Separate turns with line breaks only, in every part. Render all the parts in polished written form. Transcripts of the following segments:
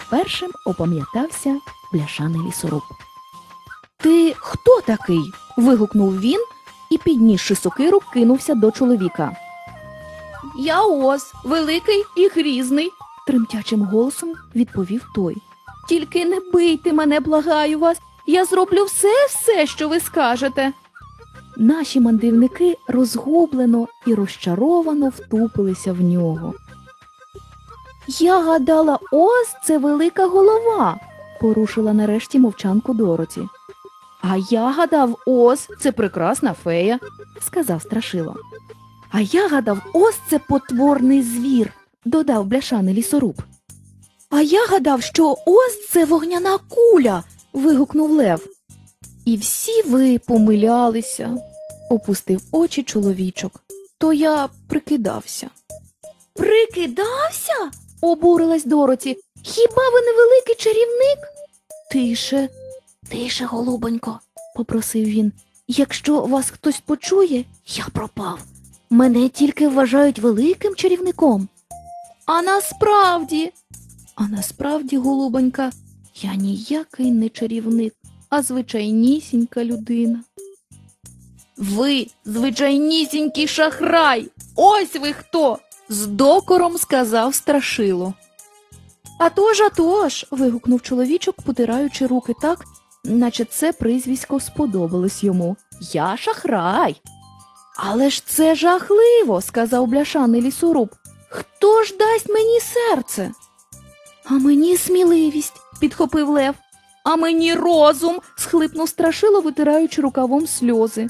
Першим опам'ятався бляшаний лісоруб. «Ти хто такий?» – вигукнув він і, піднісши сокиру, кинувся до чоловіка. «Я Оз, великий і грізний», – тремтячим голосом відповів той. «Тільки не бийте мене, благаю вас, я зроблю все, що ви скажете». Наші мандрівники розгублено і розчаровано втупилися в нього. «Я гадала, Оз – це велика голова», – порушила нарешті мовчанку Дороті. «А я гадав, Оз – це прекрасна фея», – сказав Страшило. «А я гадав, Оз – це потворний звір», – додав бляшаний лісоруб. «А я гадав, що Оз – це вогняна куля», – вигукнув Лев. «І всі ви помилялися», – опустив очі чоловічок. «То я прикидався». «Прикидався?» – обурилась Дороті. «Хіба ви не великий чарівник?» «Тише, голубонько», – попросив він. «Якщо вас хтось почує, я пропав. Мене тільки вважають великим чарівником». «А насправді, голубонька, я ніякий не чарівник, а звичайнісінька людина». «Ви звичайнісінький шахрай! Ось ви хто!» – з докором сказав Страшило. «А тож!» – вигукнув чоловічок, потираючи руки так, наче це прізвисько сподобалось йому. «Я шахрай!» «Але ж це жахливо!» – сказав бляшаний лісоруб. «Хто ж дасть мені серце?» «А мені сміливість!» – підхопив Лев. «А мені розум!» – схлипнув Страшило, витираючи рукавом сльози.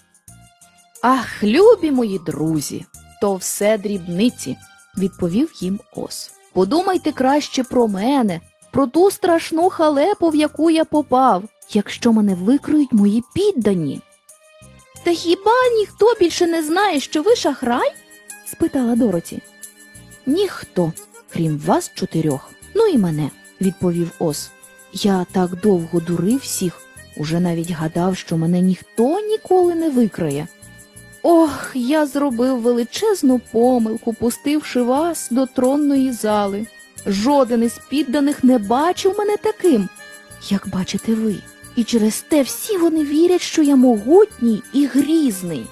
«Ах, любі мої друзі, то все дрібниці!» – відповів їм Оз. «Подумайте краще про мене, про ту страшну халепу, в яку я попав, якщо мене викриють мої піддані». «Та хіба ніхто більше не знає, що ви шахрай?» – спитала Дороті. «Ніхто, крім вас 4, ну і мене», – відповів Оз. «Я так довго дурив всіх, уже навіть гадав, що мене ніхто ніколи не викриє. Ох, я зробив величезну помилку, пустивши вас до тронної зали. Жоден із підданих не бачив мене таким, як бачите ви. І через те всі вони вірять, що я могутній і грізний».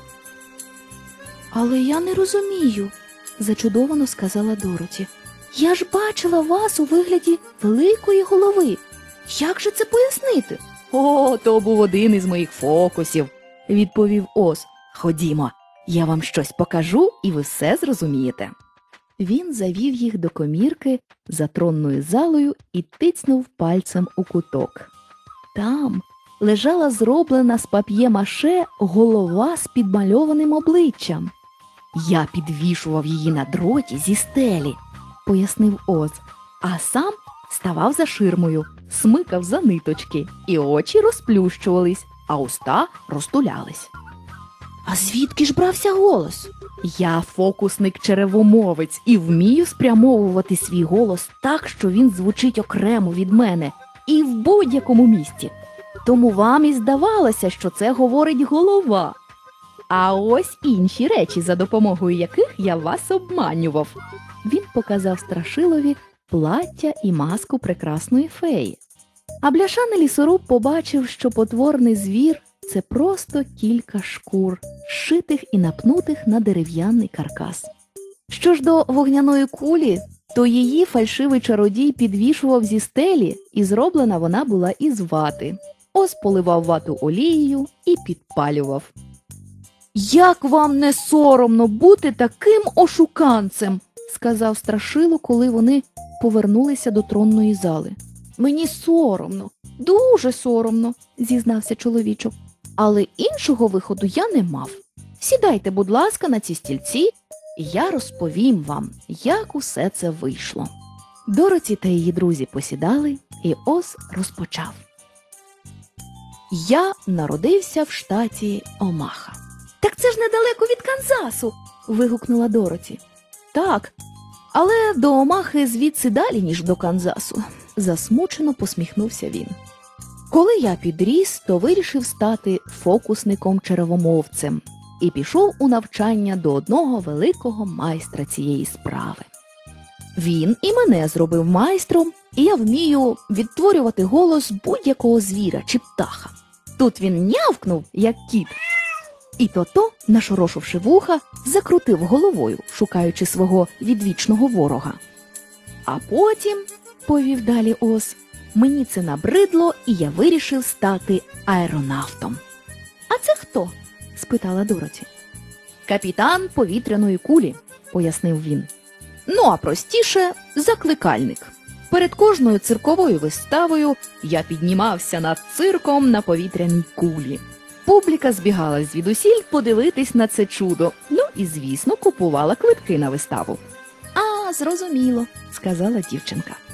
«Але я не розумію», – зачудовано сказала Дороті. «Я ж бачила вас у вигляді великої голови. Як же це пояснити?» «О, то був один із моїх фокусів», – відповів Оз. «Ходімо, я вам щось покажу, і ви все зрозумієте». Він завів їх до комірки за тронною залою і тицьнув пальцем у куток. Там лежала зроблена з пап'є-маше голова з підмальованим обличчям. «Я підвішував її на дроті зі стелі», – пояснив Оз, а сам ставав за ширмою, смикав за ниточки, і очі розплющувались, а уста розтулялись. «А звідки ж брався голос?» «Я фокусник-черевомовець і вмію спрямовувати свій голос так, що він звучить окремо від мене і в будь-якому місці. Тому вам і здавалося, що це говорить голова. А ось інші речі, за допомогою яких я вас обманював». Він показав Страшилові плаття і маску прекрасної феї. А бляшаний лісоруб побачив, що потворний звір – це просто кілька шкур, зшитих і напнутих на дерев'яний каркас. Що ж до вогняної кулі, то її фальшивий чародій підвішував зі стелі, і зроблена вона була із вати. Оз поливав вату олією і підпалював. «Як вам не соромно бути таким ошуканцем?» – сказав Страшило, коли вони повернулися до тронної зали. «Мені соромно, дуже соромно», – зізнався чоловічок. «Але іншого виходу я не мав. Сідайте, будь ласка, на ці стільці, і я розповім вам, як усе це вийшло». Дороті та її друзі посідали, і Оз розпочав. «Я народився в штаті Омаха». «Так це ж недалеко від Канзасу!» – вигукнула Дороті. «Так, але до Омахи звідси далі, ніж до Канзасу», – засмучено посміхнувся він. «Коли я підріс, то вирішив стати фокусником-черевомовцем і пішов у навчання до одного великого майстра цієї справи. Він і мене зробив майстром, і я вмію відтворювати голос будь-якого звіра чи птаха. Тут він нявкнув, як кіт. І Тото, нашорошивши вуха, закрутив головою, шукаючи свого відвічного ворога. А потім, повів далі Оз, мені це набридло, і я вирішив стати аеронавтом. «А це хто?» – спитала Дороті. «Капітан повітряної кулі», – пояснив він. «Ну, а простіше – закликальник. Перед кожною цирковою виставою я піднімався над цирком на повітряній кулі. Публіка збігалась звідусіль подивитись на це чудо, ну і, звісно, купувала квитки на виставу». «А, зрозуміло», – сказала дівчинка.